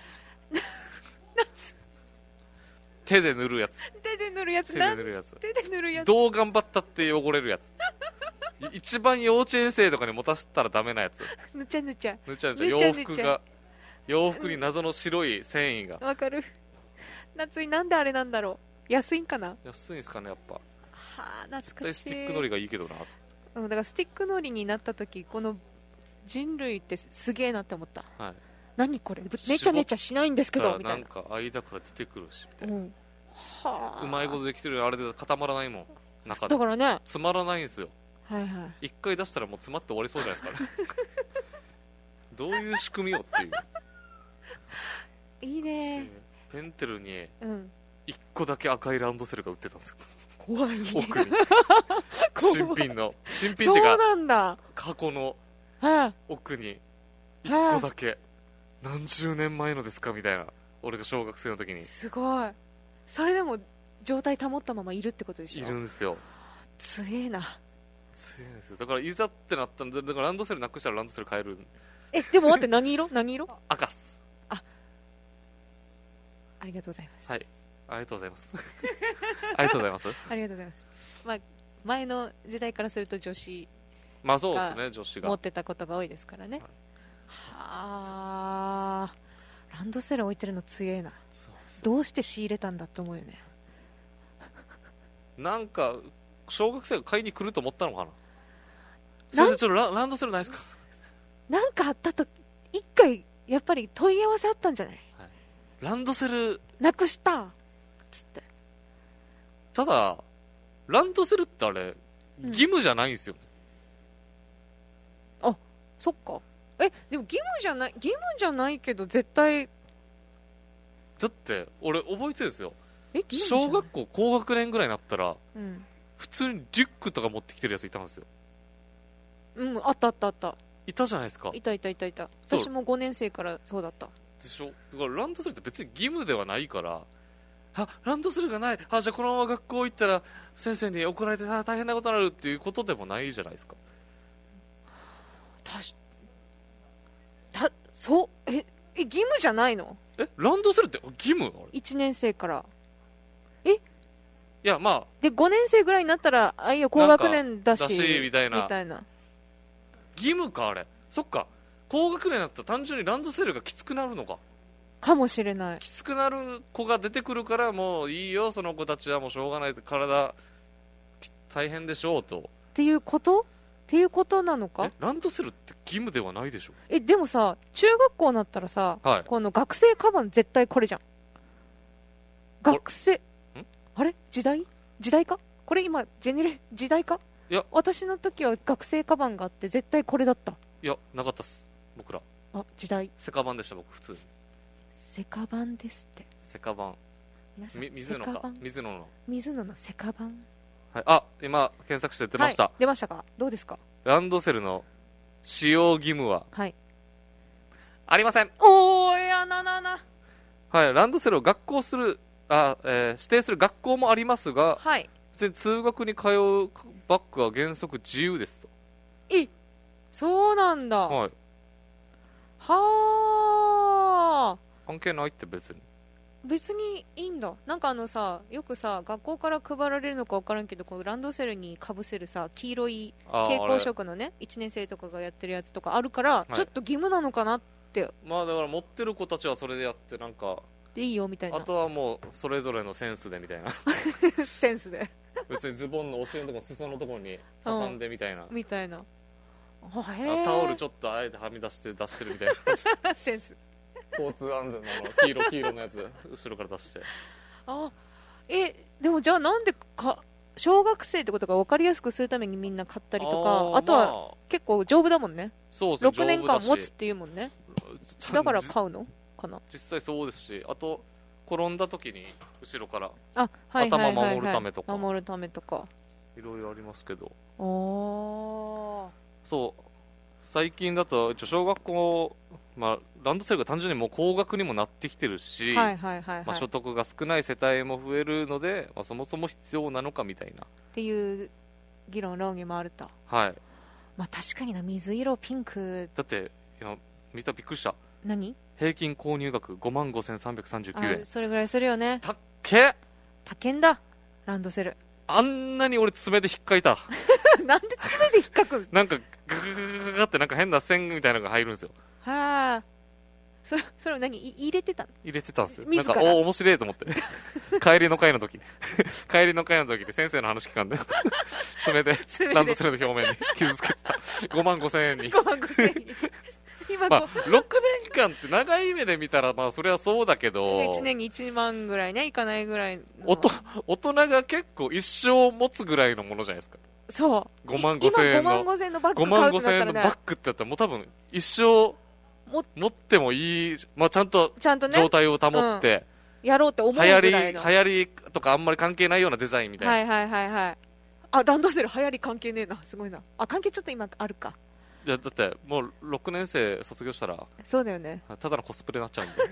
手で塗るやつ、 手で塗るやつ、 手で塗るやつ、 手で塗るやつ、 どう頑張ったって汚れるやつ一番幼稚園生とかに持たせたらダメなやつ、 ぬちゃぬちゃぬちゃぬちゃ、洋服に謎の白い繊維が、 わかる。夏になんであれなんだろう、安いんかな。 安いんですかね、やっぱ。 はあ、懐かしい。 絶対スティックのりがいいけどなと。 だからスティックのりになった時、この人類ってすげえなって思った、はい、何これねちゃねちゃしないんですけどみたいな、 なんか間から出てくるしみたいな、 はあ、 うまいことできてる、あれで固まらないもん、中でだからね、 詰まらないんですよ、 はいはい、 一回出したらもう詰まって終わりそうじゃないですかねどういう仕組みよっていういいね、 ペンテルに 1 個だけ赤いランドセルが売ってたんですよ、 怖い奥に新品っていうか、 そうなんだ、 過去の奥に1個だけ、何十年前のですかみたいな、俺が小学生の時に。 すごい、それでも状態保ったままいるってことでしょ。 いるんですよ、 強えな、 強いんですよ。だからいざってなったんで、だからランドセルなくしたらランドセル買える。 でも待って、何色何色赤っす。 ありがとうございます。 はい、ありがとうございますありがとうございますありがとうございます。まあ、前の時代からすると女子まあそうですね、女子が持ってたことが多いですからね。はあ、ランドセル置いてるの強えな。どうして仕入れたんだと思うよね。 なんか小学生が買いに来ると思ったのかな。先生、ちょっとランドセルないですか。 なんかあったと一回やっぱり問い合わせあったんじゃない、はい、 ランドセルなくしたっつって。 ただランドセルってあれ義務じゃないんですよ、 あ、そっか。でも義務じゃないけど絶対だって俺覚えてるんですよ。小学校高学年ぐらいになったら、普通にリュックとか持ってきてるやついたんですよ。 あったあったあった、 いたじゃないですか。 いた私も5年生からそうだったでしょ。だからランドセルって別に義務ではないから、ランドセルがない、じゃあこのまま学校行ったら先生に怒られて大変なことになるっていうことでもないじゃないですか。 そう義務じゃないの？ ランドセルって義務 ？1年生からいや、まあで5年生ぐらいになったらいいよ高学年だしみたいな義務か。あれそっか、高学年になったら単純にランドセルがきつくなるのかもしれない。 きつくなる子が出てくるから、もういいよその子たちはもうしょうがない、体大変でしょうとっていうことなのか。 ランドセルって義務ではないでしょ。 でもさ、中学校になったらさ、この学生カバン絶対これじゃん。学生あれ時代かこれ今時代か。いや私の時は学生カバンがあって絶対これだった。 いやなかったっす僕ら。 時代セカバンでした僕。普通にセカバンですって。 セカバン水野のセカバン。 はい、今検索して出ました、 出ましたか。どうですか。 ランドセルの使用義務はありません。はい、ランドセルを指定する学校もありますが、別に通学に通うバッグは原則自由ですと。 そうなんだ。 はい。 はあ。 関係ないって別に。 別にいいんだ。なんかさ、よくさ、学校から配られるのか分からんけど、こうランドセルにかぶせるさ、黄色い蛍光色のね、1年生とかがやってるやつとかあるから、 はい、 ちょっと義務なのかなって。 まあだから持ってる子たちはそれでやって、なんかでいいよみたいな。 あとはもうそれぞれのセンスでみたいなセンスで別にズボンのお尻のところ裾のところに挟んでみたいな、 みたいな。 タオルちょっとあえてはみ出して出してるみたいなセンス。 交通安全の黄色のやつ後ろから出して。 でもじゃあなんでか小学生ってことが分かりやすくするためにみんな買ったりとか、あとは結構丈夫だもんね。 そうですね、 6年間持つっていうもんね。だから買うのかな。 実際そうですし、あと転んだ時に後ろからはい頭守るためとか、 守るためとかいろいろありますけど。 そう最近だと小学校、ランドセルが単純にもう高額にもなってきてるし、所得が少ない世帯も増えるので、そもそも必要なのかみたいなっていう議論論議もあると。 はい。 確かにな、水色ピンクだって今見た、びっくりした。 何？ 平均購入額55,339円。 それぐらいするよね。 たっけんだランドセル。 あんなに俺爪で引っかいたなんで爪で引っかくんですか？ なんかグググググってなんか変な線みたいなのが入るんですよ。 はあ。それを入れてたの？ 入れてたんですよ。なんか面白いと思って帰りの会の時で先生の話聞かんで爪でランドセルの表面に傷つけてた。55,000円に 55,000円に今6年間って長い目で見たらそれはそうだけど、 1年に1万ぐらいね、いかないぐらいの大人が結構一生持つぐらいのものじゃないですか。 そう、 55,000円の 5万5,000円のバッグ買うってなったらね、 5万5,000円のバッグってやったらもう多分一生持ってもいい、ちゃんと状態を保って、 やろうって思うぐらいの流行りとかあんまり関係ないようなデザインみたいな。 ランドセル流行り関係ねえな、すごいな。関係ちょっと今あるか。 いやだってもう6年生卒業したらそうだよね、 ただのコスプレになっちゃうんで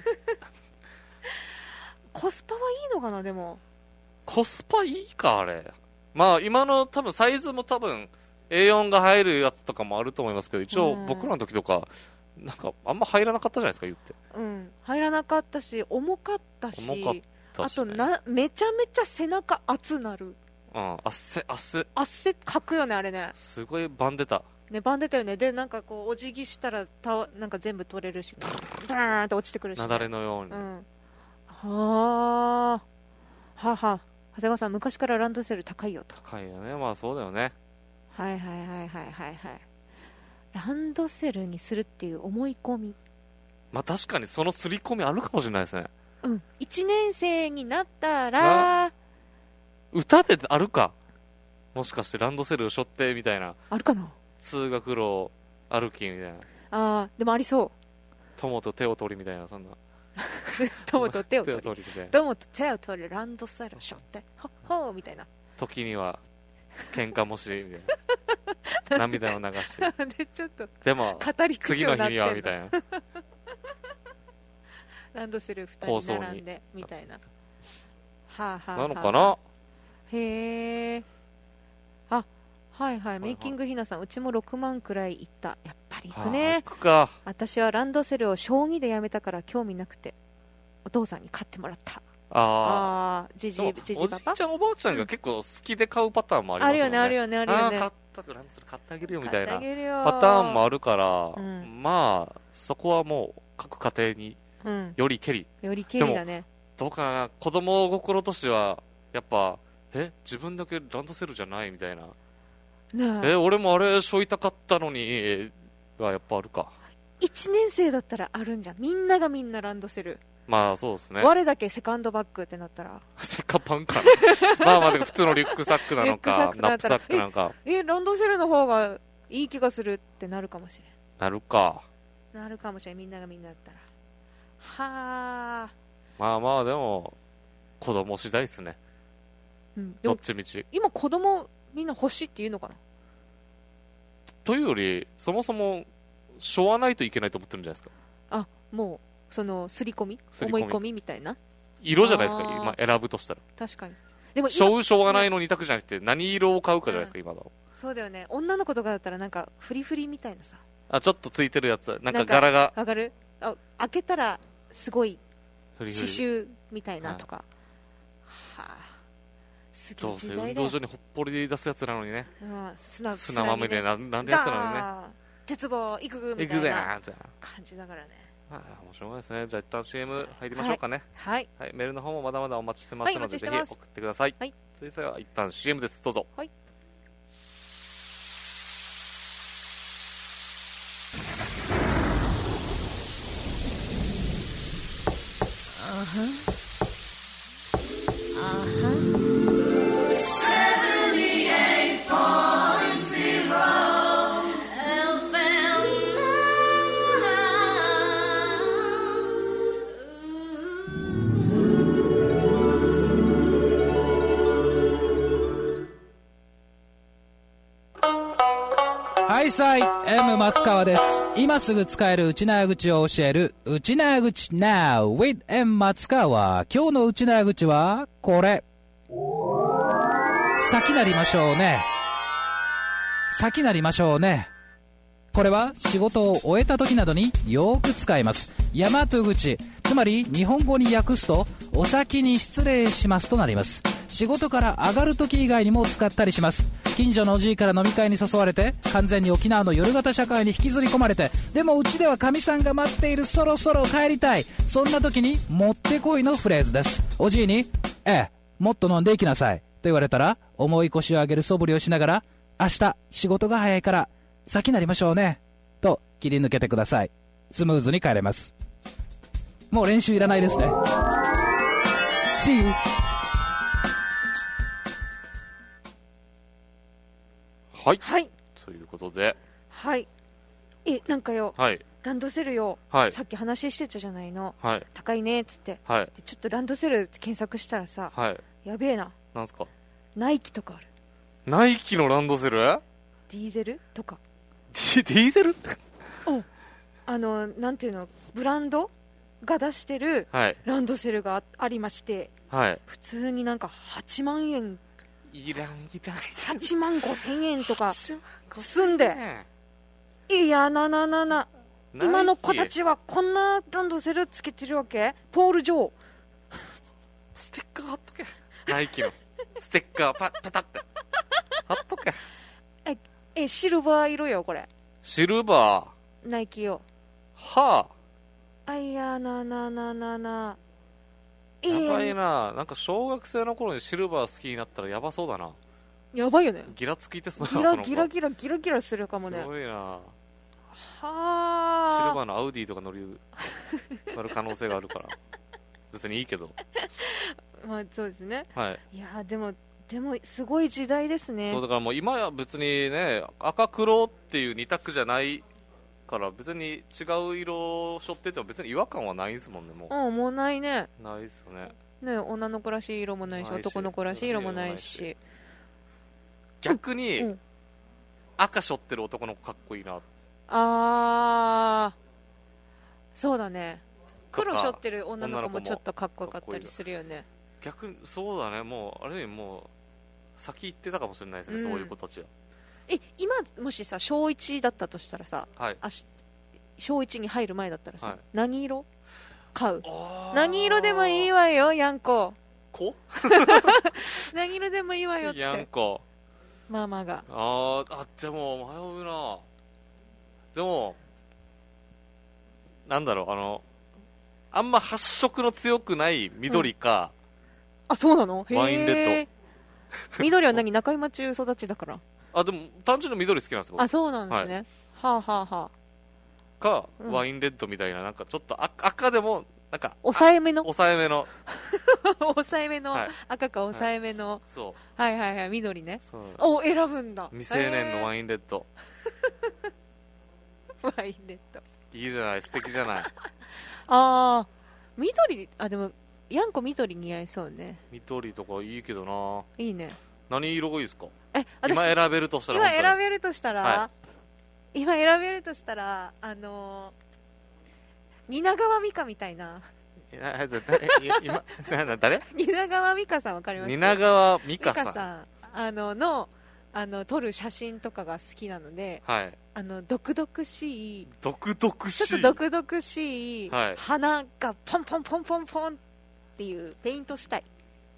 コスパはいいのかな。でもコスパいいかあれ。今の多分サイズも多分 A4 が入るやつとかもあると思いますけど、一応僕らの時とかなんかあんま入らなかったじゃないですか、言って。 入らなかったし重かったし、あとめちゃめちゃ背中熱なる。 汗かくよねあれね。すごいバン出たね、バン出たよね。でなんかこうお辞儀したらなんか全部取れるし、バーンって落ちてくるし、ね、 雪崩のように。 はあ、長谷川さん、昔からランドセル高いよと。 高いよね。そうだよね。 はい。ランドセルにするっていう思い込み。 確かにその刷り込みあるかもしれないですね。 1年生になったら歌であるか、もしかしてランドセルを背負ってみたいな。 あるかな。 通学路歩きみたいな。でもありそう。 友と手を取りみたいな、そんな友と手を取りみたいな。 友と手を取りランドセルを背負ってほっみたいな。 時には喧嘩もしみたいな涙を流してでちょっとでも次の日にはみたいなランドセル2人並んでみたいな。 なのかな。 へえ。メイキングひなさん、うちも6万くらいいった。やっぱり行くね。私はランドセルを将棋でやめたから興味なくてお父さんに買ってもらった。じじパパ、 おじいちゃんおばあちゃんが結構好きで買うパターンもありますよね。 あるよね。ランドセル買ってあげるよみたいなパターンもあるから、そこはもう各家庭によりけりだね。 どうかな、子供心としてはやっぱ自分だけランドセルじゃないみたいな。俺もあれ背負いたかったのにはやっぱあるか。 1年生だったらあるんじゃん。みんながみんなランドセル。 そうですね。 我だけセカンドバッグってなったらセカパンかな普通のリュックサックなのかナップサックなのか。 ランドセルの方がいい気がするってなるかもしれん。 なるかもしれん。みんながみんなだったら。 でも子供次第っすね。どっちみち今子供みんな欲しいって言うのかな。 というよりそもそもしょわないといけないと思ってるんじゃないですか。 もうその刷り込み思い込みみたいな色じゃないですか今選ぶとしたら。 確かに。でもしょわないの2択じゃなくて何色を買うかじゃないですか、今の。 そうだよね。女の子とかだったらなんかフリフリみたいなさ、 ちょっとついてるやつ、なんか柄がわかる。開けたらすごい刺繍みたいなとか、はあ、すげえ時代だよ。 運動場にほっぽり出すやつなのにね、砂まみれになるやつなのにね、 鉄棒行くみたいな感じだからね。面白いですね。じゃあ一旦 CM 入りましょうかね。 はい、 はい、メールの方もまだまだお待ちしてますので、ぜひ送ってください。はい、それでは一旦 CM です。どうぞ。はい。 はいさい、M 松川です。今すぐ使える内縄口を教える内縄口 Now with M 松川。今日の内縄口はこれ。先なりましょうね。先なりましょうね。これは仕事を終えた時などによく使います。大和口、つまり日本語に訳すとお先に失礼しますとなります。仕事から上がる時以外にも使ったりします。近所のおじいから飲み会に誘われて、完全に沖縄の夜型社会に引きずり込まれて、でもうちではかみさんが待っている、そろそろ帰りたい、そんな時にもってこいのフレーズです。おじいにもっと飲んでいきなさいと言われたら、重い腰を上げる素振りをしながら、明日仕事が早いから先なりましょうねと切り抜けてください。スムーズに帰れます。もう練習いらないですね。 See you。 はい、はい、ということで、 はい、なんかよ、 はい、 ランドセルよ、はい、さっき話してたじゃないの、はい、高いねっつって、はい、でちょっとランドセル検索したらさ、はい、やべえな。 なんすか？ ナイキとかある。 ナイキのランドセル？ ディーゼルとか。 ディーゼル？ なんていうの、ブランドが出してるランドセルが ありまして、はい、普通になんか8万円、 いらん 8万5千円とかすんで、いや今の子たちはこんなランドセルつけてるわけ？ポール・ジョーステッカー貼っとけ。ナイキのステッカーパタって貼っとけ。 シルバー色よこれ。 シルバーナイキよ。 はあ。 いややばいな。なんか小学生の頃にシルバー好きになったらやばそうだな。 やばいよね。 ギラつきてそうだな。 ギラするかもね。 すごいな。 はあ。 シルバーのアウディとか乗る可能性があるから別にいいけど。 まあそうですね。 はい。 いやでもすごい時代ですね。 そうだからもう今や別にね、赤黒っていう二択じゃないから別に違う色を背負ってても別に違和感はないですもんね。もうないね。 ないですよね。 ね、女の子らしい色もないし、男の子らしい色もないし。 逆に、赤背負ってる男の子かっこいいな。 そうだね。黒背負ってる女の子もちょっとかっこよかったりするよね。 逆にそうだね。もうある意味もう先行ってたかもしれないですね、そういう子たちは。 今もしさ小1だったとしたらさ、 はい、 小1に入る前だったらさ、はい、何色買う？何色でもいいわよやんこ何色でもいいわよっつってやんこママが。 でも迷うな。でもなんだろう、あんま発色の強くない緑か、 そうなの？ ワインレッド。 緑は何？中山中育ちだから。 でも単純に緑好きなんですよ。 そうなんですね。はい、 か、ワインレッドみたいな、なんかちょっと赤でもなんか抑えめの抑えめの赤か抑えめの、 そうはい緑ね。選ぶんだ。 未成年のワインレッド。 ワインレッドいいじゃない、素敵じゃない。 緑でもやんこ緑似合いそうね。 緑とかいいけどな。 いいね。 何色がいいですか？今選べるとしたら、 今選べるとしたら、蜷川美香みたいな。 誰？ 蜷川美香さんわかります？ 蜷川美香さん。 の撮る写真とかが好きなので、 はい、 毒々しいちょっと毒々しい、 はい、花がポンポンポンポンポンっていうペイントしたい。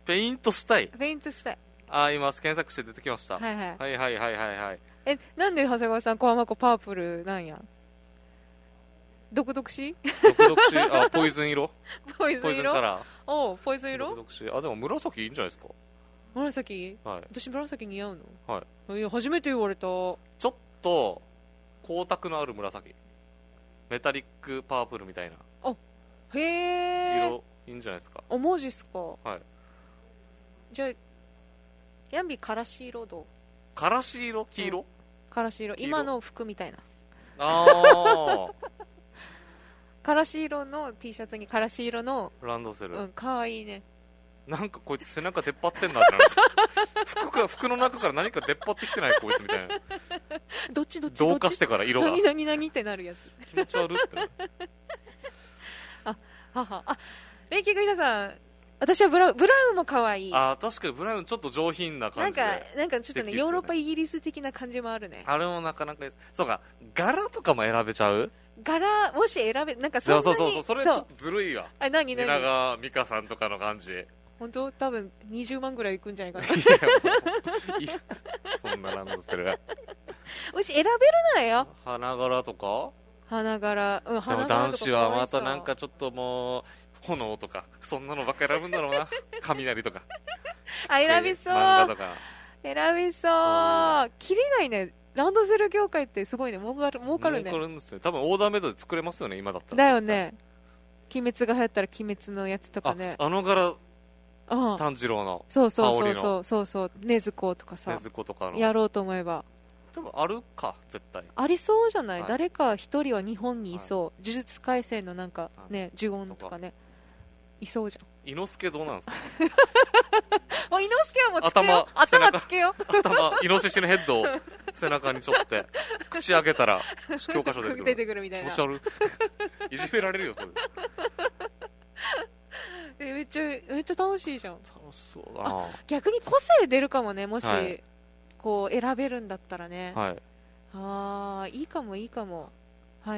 あ、今検索して出てきました。 はいはいはいはいはいはいはい。 なんで長谷川さん小浜子パープルなんや。毒々しいあ、ポイズン色ポイズンカラー。おポイズン色。 毒々しい。あ、でも紫いいんじゃないですか。 紫、 はい、 私紫似合うの。 はい、 いや初めて言われた。ちょっと光沢のある紫、メタリックパープルみたいな。 あ、へえ、 色いいんじゃないですか。 お文字っすか。 はい、 じゃあヤンビからし色どう。 からし色、黄色、 からし色、今の服みたいな。 ああからし色の T シャツにからし色のランドセル、 うん、かわいいね。 なんかこいつ背中出っ張ってんなってなるんですよ服の中から何か出っ張ってきてないこいつみたいな。 どっち同化してから色が何ってなるやつ。 気持ち悪ってなる。 レイキングヒダさん、私はブラウンも可愛い。 あ、確かにブラウンちょっと上品な感じで、 なんかちょっとね、ヨーロッパイギリス的な感じもあるね。 あれもなかなか、そうか、柄とかも選べちゃう。 柄もし選べ、なんかそんなに。 そうそれちょっとずるいわ。 何蜷川美香さんとかの感じ。 本当多分20万ぐらいいくんじゃないかな。 いやそんなランドセルもし選べるならよ。 花柄とか。 花柄、うん、 でも男子はまたなんかちょっともう炎とかそんなのばっか選ぶんだろうな。雷とか選びそう。 漫画とか選びそう。切れないね。ランドセル業界ってすごいね。儲かるね。 儲かるんですよ。多分オーダーメイドで作れますよね、今だったら。 だよね。鬼滅が流行ったら鬼滅のやつとかね。 あの柄、炭治郎のそう禰豆子とかさ、 禰豆子とかのやろうと思えば多分あるか、絶対ありそうじゃない、誰か一人は日本にいそう、呪術廻戦のなんかね、呪言とかね、いそうじゃん。 伊之助どうなんですか。 伊之助はもうつけよ、頭つけよ。 イノシシのヘッドを背中にちょって口開けたら教科書出てくるみたいな。 気持ち悪い。いじめられるよそれ。 めっちゃ楽しいじゃん。 楽しそうだな。 逆に個性出るかもね、もし、こう選べるんだったらね。 はい。 ああ、いいかも。はい。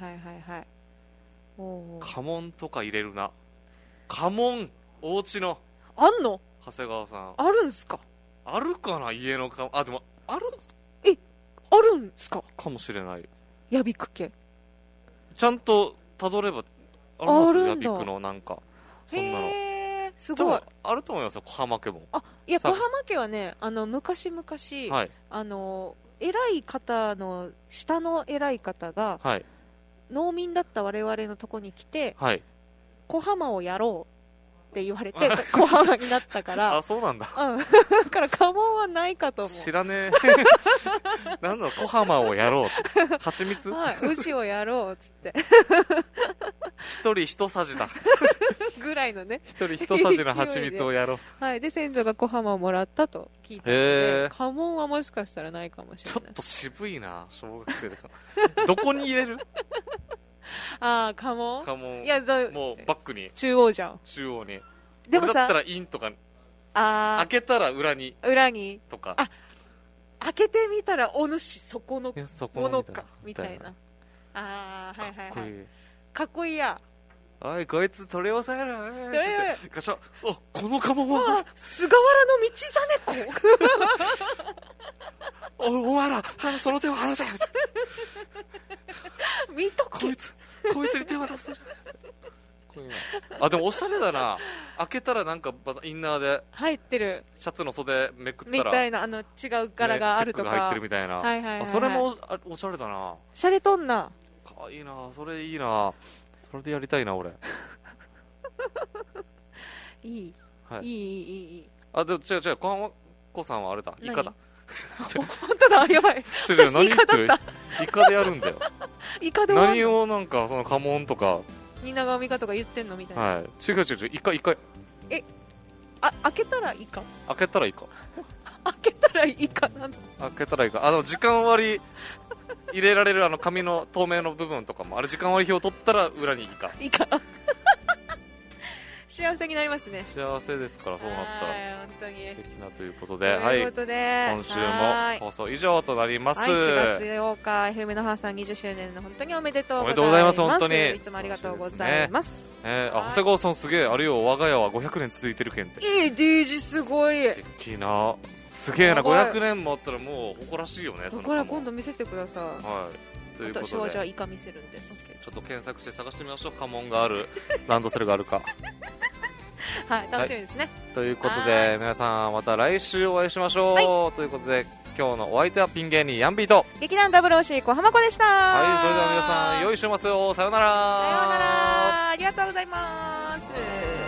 家紋とか入れるな。家紋、お家の。 あんの？ 長谷川さん。 あるんすか？ あるかな、家の家紋。あ、でも、ある？ あるんすか？ かもしれない。 ヤビク家。 ちゃんとたどれば、ありますよ、ヤビクのなんか。そんなの。 すごい。 あると思いますよ、小浜家も。 いや、小浜家はね、昔々、 はい、 偉い方の、下の偉い方が、 はい、 農民だった我々のとこに来て、 はい、 小浜をやろうって言われて、小浜になったから。 あ、そうなんだ。 だから家紋はないかと思う。 知らねえ。なんだろう、小浜をやろうって。蜂蜜？ はい、牛をやろうっつって。 一人一さじだ。 ぐらいのね。 一人一さじの蜂蜜をやろう。 はい。で、先祖が小浜をもらったと聞いたので、家紋はもしかしたらないかもしれない。 ちょっと渋いな、小学生で。どこに入れる？ ああ、家紋？いや、 もうバックに。 中央じゃん。 中央に。 でもさ、 だったらインとか、開けたら裏に。とか。 開けてみたらお主そこのものか、みたいな。はい。かっこいいや。 おい、こいつ取り押さえろ。ガシャ。この家紋は菅原道真公。 お前ら、その手を離せ。 見とけ。 こいつに手を出すじゃん。でもおしゃれだな。開けたらなんかインナーで入ってるシャツの袖めくったらみたいな、違う柄があるとか、 チェックが入ってるみたいな。 はいそれもおしゃれだな。 しゃれとんな。 かわいいな。それいいな。それでやりたいな、俺。 いい。でも違う、 小浜子さんはあれだ、イカだ。 本当だ、やばい。 何言ってる？イカでやるんだよ。 イカで何をなんかその家紋とか蜷川美香とか言ってんのみたいな。 はい。違う、イカ。 開けたらイカ。 開けたらイカ。 開けたらイカなの。 開けたらイカ。時間割入れられる紙の透明の部分とかも、あれ時間割表を取ったら裏にイカ。 幸せになりますね。 幸せですから、そうなったらはい、本当に。 素敵なということで、 ということで、 今週も放送以上となります。 はい、4月8日 FM の母さん20周年の本当におめでとうございます。 おめでとうございます。本当にいつもありがとうございます。 長谷川さんすげえ、あるよ、我が家は500年続いてるけんって。 デージすごい。 素敵な、すげえな、500年もあったらもう誇らしいよね。 これ今度見せてください。 はい、ということで、 私はじゃあイカ見せるんで、 ちょっと検索して探してみましょう。家紋があるランドセルがあるかはい、楽しみですね。 ということで、皆さんまた来週お会いしましょう。ということで、今日のお相手はピン芸人ヤンビーと劇団WOC小浜子でした。 はい、それでは皆さん良い週末を。さようなら。 さようなら。ありがとうございます。